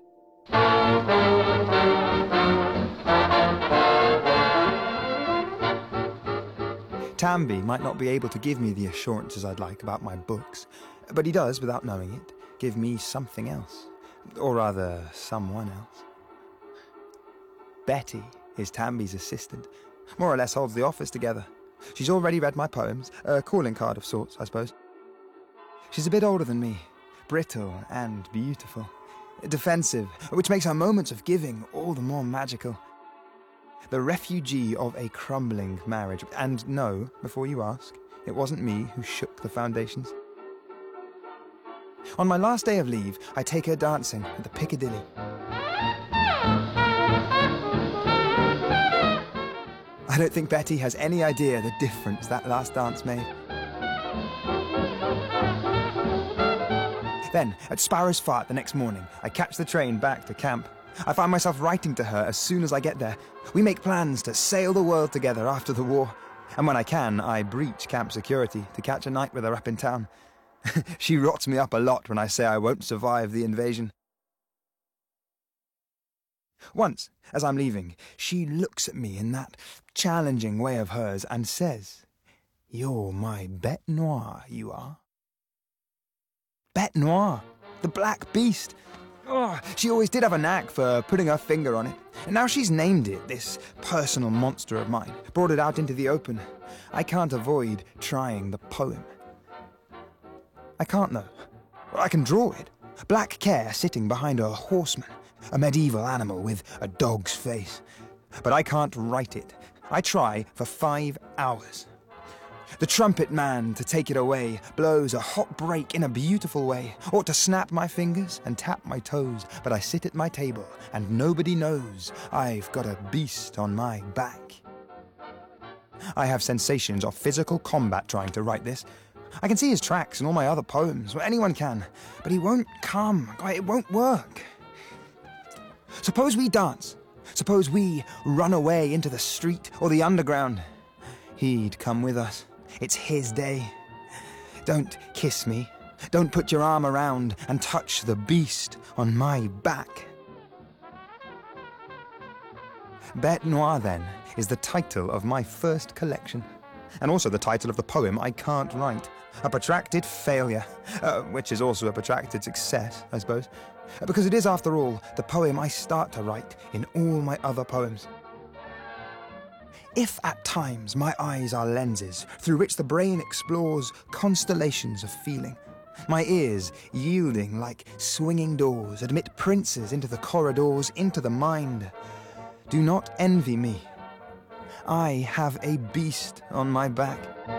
Tamby might not be able to give me the assurances I'd like about my books, but he does, without knowing it, give me something else, or rather, someone else. Betty is Tamby's assistant, more or less holds the office together. She's already read my poems, a calling card of sorts, I suppose. She's a bit older than me, brittle and beautiful, defensive, which makes her moments of giving all the more magical. The refugee of a crumbling marriage. And no, before you ask, it wasn't me who shook the foundations. On my last day of leave, I take her dancing at the Piccadilly. I don't think Betty has any idea the difference that last dance made. Then, at Sparrow's Fart the next morning, I catch the train back to camp. I find myself writing to her as soon as I get there. We make plans to sail the world together after the war. And when I can, I breach camp security to catch a night with her up in town. She rots me up a lot when I say I won't survive the invasion. Once, as I'm leaving, she looks at me in that challenging way of hers and says, "You're my bête noire, you are." Bête noire, the black beast. Oh, she always did have a knack for putting her finger on it. And now she's named it, this personal monster of mine, brought it out into the open. I can't avoid trying the poem. I can't, though. I can draw it. Black Care sitting behind a horseman, a medieval animal with a dog's face. But I can't write it. I try for five hours. The trumpet man, to take it away, blows a hot break in a beautiful way. Ought to snap my fingers and tap my toes, but I sit at my table and nobody knows I've got a beast on my back. I have sensations of physical combat trying to write this. I can see his tracks in all my other poems, well, anyone can, but he won't come. It won't work. Suppose we dance. Suppose we run away into the street or the underground. He'd come with us. It's his day. Don't kiss me. Don't put your arm around and touch the beast on my back. Bête Noire, then, is the title of my first collection, and also the title of the poem I can't write. A protracted failure, uh, which is also a protracted success, I suppose, because it is, after all, the poem I start to write in all my other poems. If at times my eyes are lenses through which the brain explores constellations of feeling, my ears, yielding like swinging doors, admit princes into the corridors, into the mind, do not envy me. I have a beast on my back.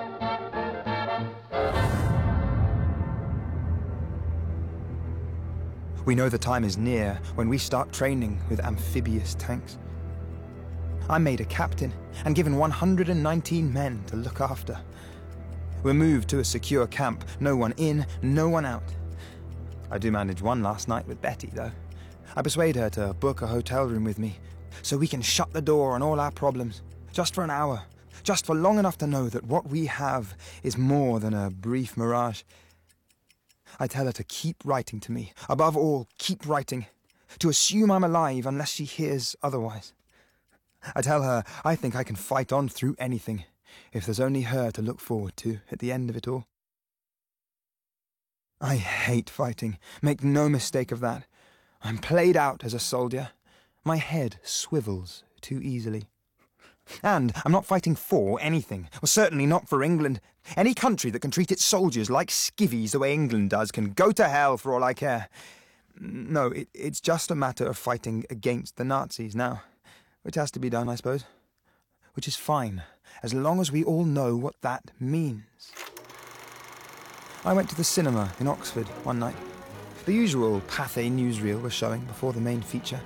We know the time is near when we start training with amphibious tanks. I'm made a captain and given one hundred nineteen men to look after. We're moved to a secure camp, no one in, no one out. I do manage one last night with Betty, though. I persuade her to book a hotel room with me, so we can shut the door on all our problems, just for an hour, just for long enough to know that what we have is more than a brief mirage. I tell her to keep writing to me. Above all, keep writing. To assume I'm alive unless she hears otherwise. I tell her I think I can fight on through anything, if there's only her to look forward to at the end of it all. I hate fighting. Make no mistake of that. I'm played out as a soldier. My head swivels too easily. And I'm not fighting for anything, or certainly not for England. Any country that can treat its soldiers like skivvies the way England does can go to hell for all I care. No, it, it's just a matter of fighting against the Nazis now, which has to be done, I suppose. Which is fine, as long as we all know what that means. I went to the cinema in Oxford one night. The usual Pathé newsreel was showing before the main feature.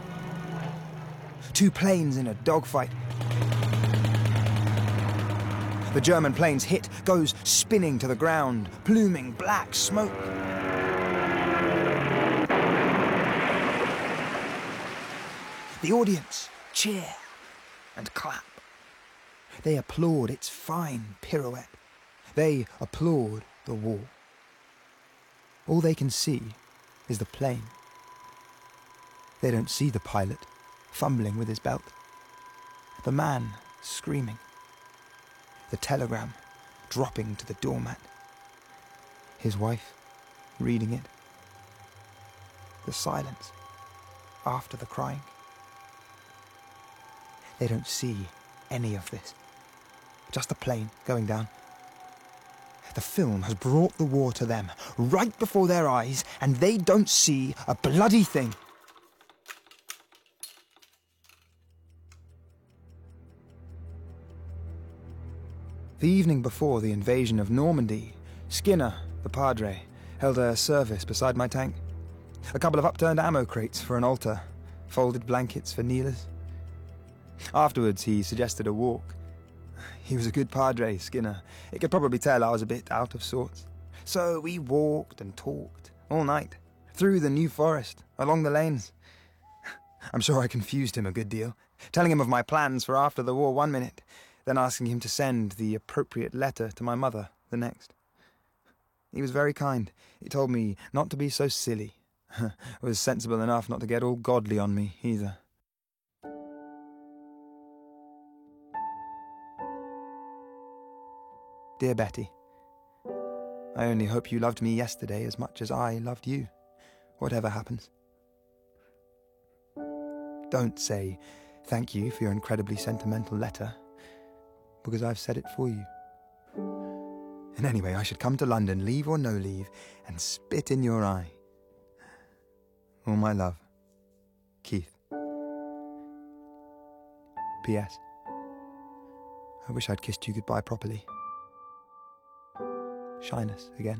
Two planes in a dogfight. The German plane's hit goes spinning to the ground, pluming black smoke. The audience cheer and clap. They applaud its fine pirouette. They applaud the war. All they can see is the plane. They don't see the pilot fumbling with his belt, the man screaming, the telegram dropping to the doormat, his wife reading it, the silence after the crying. They don't see any of this, just the plane going down. The film has brought the war to them, right before their eyes, and they don't see a bloody thing. The evening before the invasion of Normandy, Skinner, the padre, held a service beside my tank. A couple of upturned ammo crates for an altar, folded blankets for kneelers. Afterwards, he suggested a walk. He was a good padre, Skinner. He could probably tell I was a bit out of sorts. So we walked and talked all night, through the New Forest, along the lanes. I'm sure I confused him a good deal, telling him of my plans for after the war one minute, then asking him to send the appropriate letter to my mother the next. He was very kind. He told me not to be so silly. Was sensible enough not to get all godly on me, either. Dear Betty, I only hope you loved me yesterday as much as I loved you, whatever happens. Don't say thank you for your incredibly sentimental letter, because I've said it for you. And anyway, I should come to London, leave or no leave, and spit in your eye. All my love, Keith. P S I wish I'd kissed you goodbye properly. Shyness again.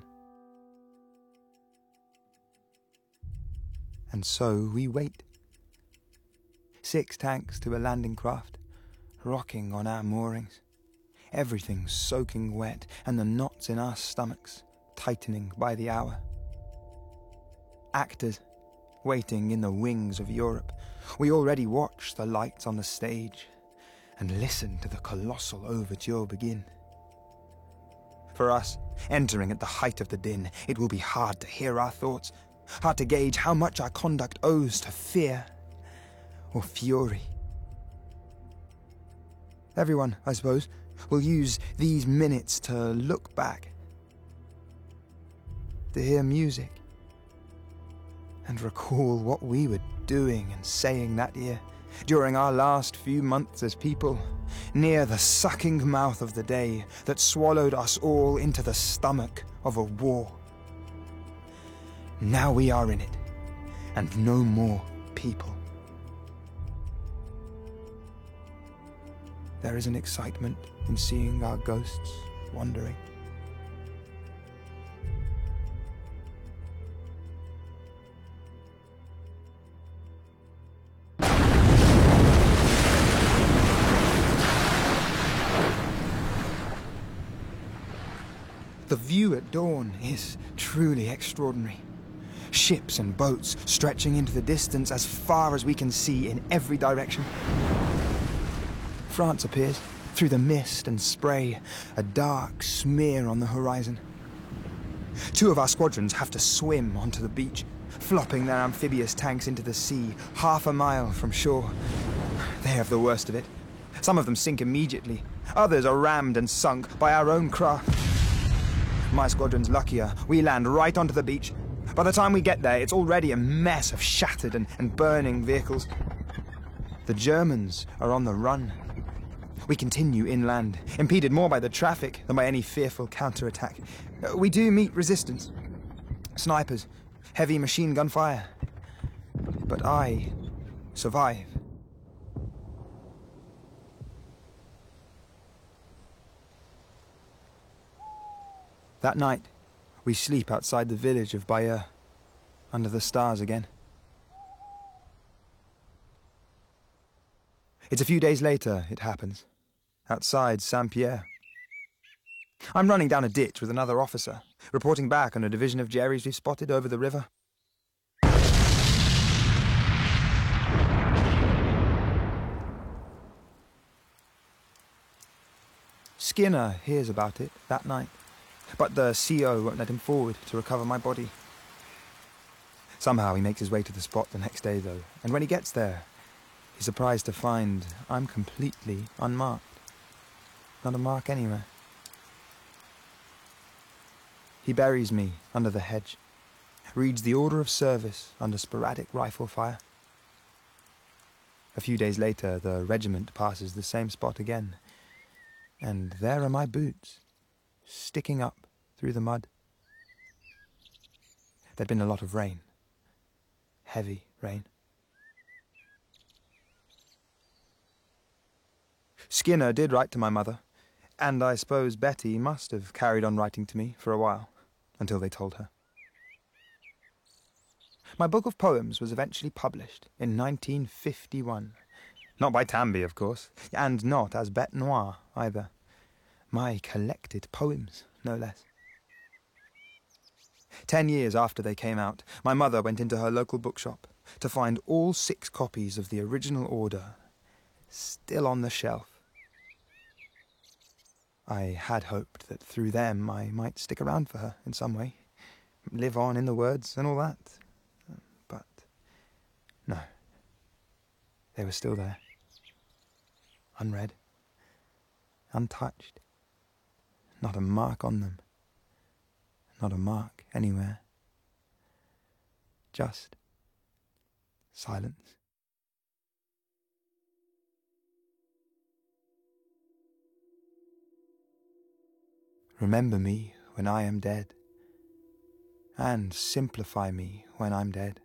And so we wait. Six tanks to a landing craft, rocking on our moorings. Everything soaking wet, and the knots in our stomachs tightening by the hour. Actors waiting in the wings of Europe. We already watch the lights on the stage and listen to the colossal overture begin. For us, entering at the height of the din, it will be hard to hear our thoughts, hard to gauge how much our conduct owes to fear or fury. Everyone, I suppose, will use these minutes to look back, to hear music, and recall what we were doing and saying that year, during our last few months as people, near the sucking mouth of the day that swallowed us all into the stomach of a war. Now we are in it, and no more people. There is an excitement in seeing our ghosts wandering. The view at dawn is truly extraordinary. Ships and boats stretching into the distance as far as we can see in every direction. France appears, through the mist and spray, a dark smear on the horizon. Two of our squadrons have to swim onto the beach, flopping their amphibious tanks into the sea half a mile from shore. They have the worst of it. Some of them sink immediately. Others are rammed and sunk by our own craft. My squadron's luckier. We land right onto the beach. By the time we get there, it's already a mess of shattered and, and burning vehicles. The Germans are on the run. We continue inland, impeded more by the traffic than by any fearful counterattack. We do meet resistance. Snipers, heavy machine gun fire. But I survive. That night, we sleep outside the village of Bayeux, under the stars again. It's a few days later, it happens, outside Saint-Pierre. I'm running down a ditch with another officer, reporting back on a division of Jerry's we've spotted over the river. Skinner hears about it that night, but the C O won't let him forward to recover my body. Somehow he makes his way to the spot the next day, though, and when he gets there, he's surprised to find I'm completely unmarked. Not a mark anywhere. He buries me under the hedge, reads the order of service under sporadic rifle fire. A few days later, the regiment passes the same spot again, and there are my boots, sticking up through the mud. There'd been a lot of rain, heavy rain. Skinner did write to my mother, and I suppose Betty must have carried on writing to me for a while, until they told her. My book of poems was eventually published in nineteen fifty-one. Not by Tamby, of course, and not as Bête Noire, either. My collected poems, no less. Ten years after they came out, my mother went into her local bookshop to find all six copies of the original order still on the shelf. I had hoped that through them I might stick around for her in some way, live on in the words and all that. But no, they were still there, unread, untouched. Not a mark on them, not a mark anywhere. Just silence. Remember me when I am dead, and simplify me when I'm dead.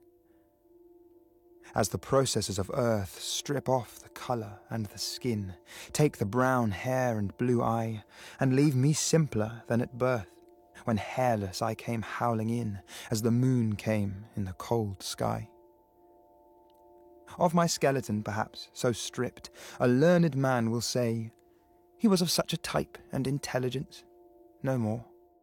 As the processes of earth strip off the colour and the skin, take the brown hair and blue eye, and leave me simpler than at birth, when hairless I came howling in, as the moon came in the cold sky. Of my skeleton, perhaps, so stripped, a learned man will say, he was of such a type and intelligence, no more.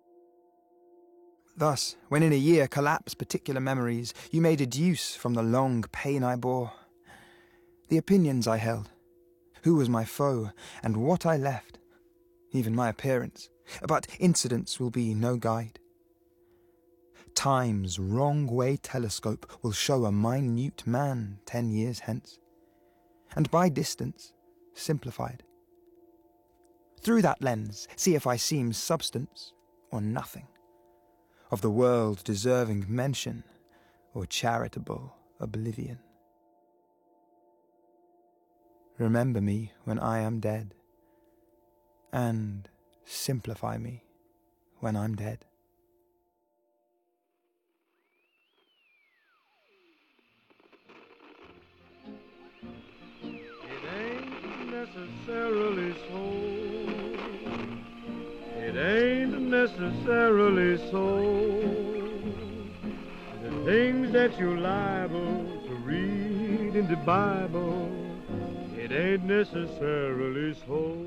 Thus, when in a year collapse particular memories, you may deduce from the long pain I bore the opinions I held, who was my foe, and what I left, even my appearance, but incidents will be no guide. Time's wrong-way telescope will show a minute man ten years hence, and by distance simplified. Through that lens, see if I seem substance or nothing, of the world deserving mention or charitable oblivion. Remember me when I am dead, and simplify me when I'm dead. It ain't necessarily so. It ain't necessarily so. The things that you're liable to read in the Bible, it ain't necessarily so.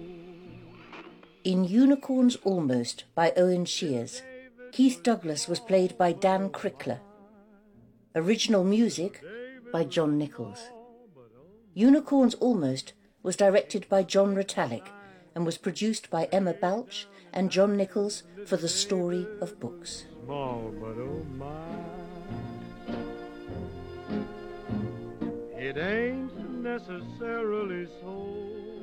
In Unicorns Almost by Owen Shears, Keith Douglas was played by Dan Crickler. Original music by John Nichols. Unicorns Almost was directed by John Rotalick and was produced by Emma Balch and John Nichols for The Story of Books. Small, but oh my. It ain't necessarily so.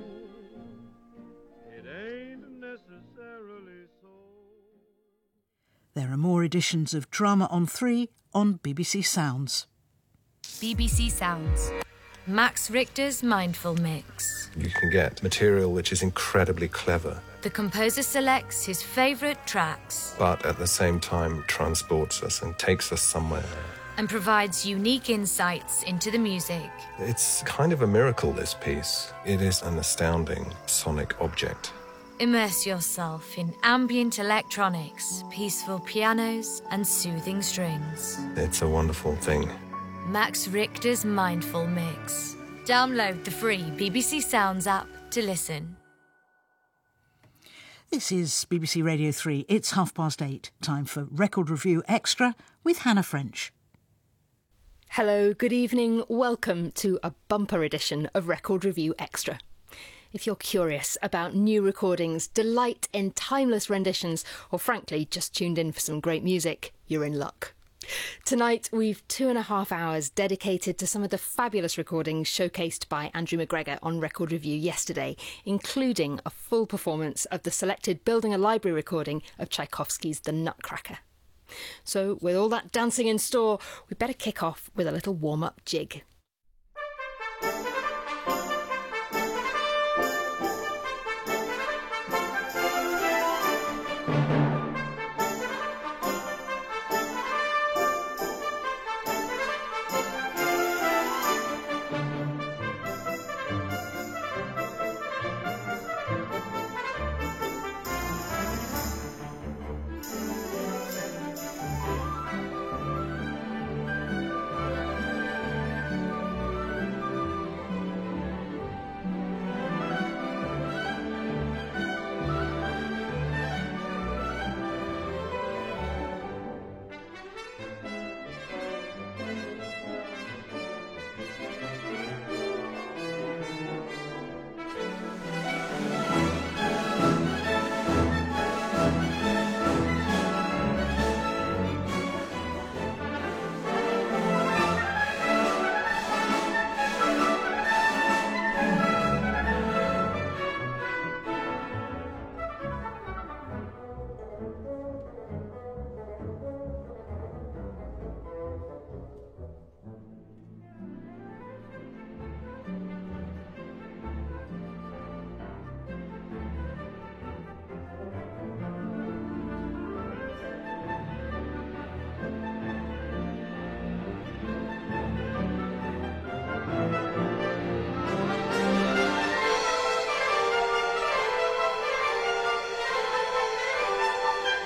It ain't necessarily so. There are more editions of Drama on three on B B C Sounds. B B C Sounds. Max Richter's Mindful Mix. You can get material which is incredibly clever, The composer selects his favourite tracks but at the same time transports us and takes us somewhere. and provides unique insights into the music. It's kind of a miracle, this piece. It is an astounding sonic object. Immerse yourself in ambient electronics, peaceful pianos and soothing strings. It's a wonderful thing. Max Richter's Mindful Mix. Download the free B B C Sounds app to listen. This is B B C Radio three. It's half past eight. Time for Record Review Extra with Hannah French. Hello, good evening. Welcome to a bumper edition of Record Review Extra. If you're curious about new recordings, delight in timeless renditions, or frankly just tuned in for some great music, you're in luck. Tonight we've two and a half hours dedicated to some of the fabulous recordings showcased by Andrew McGregor on Record Review yesterday, including a full performance of the selected Building a Library recording of Tchaikovsky's The Nutcracker. So with all that dancing in store, we'd better kick off with a little warm-up jig.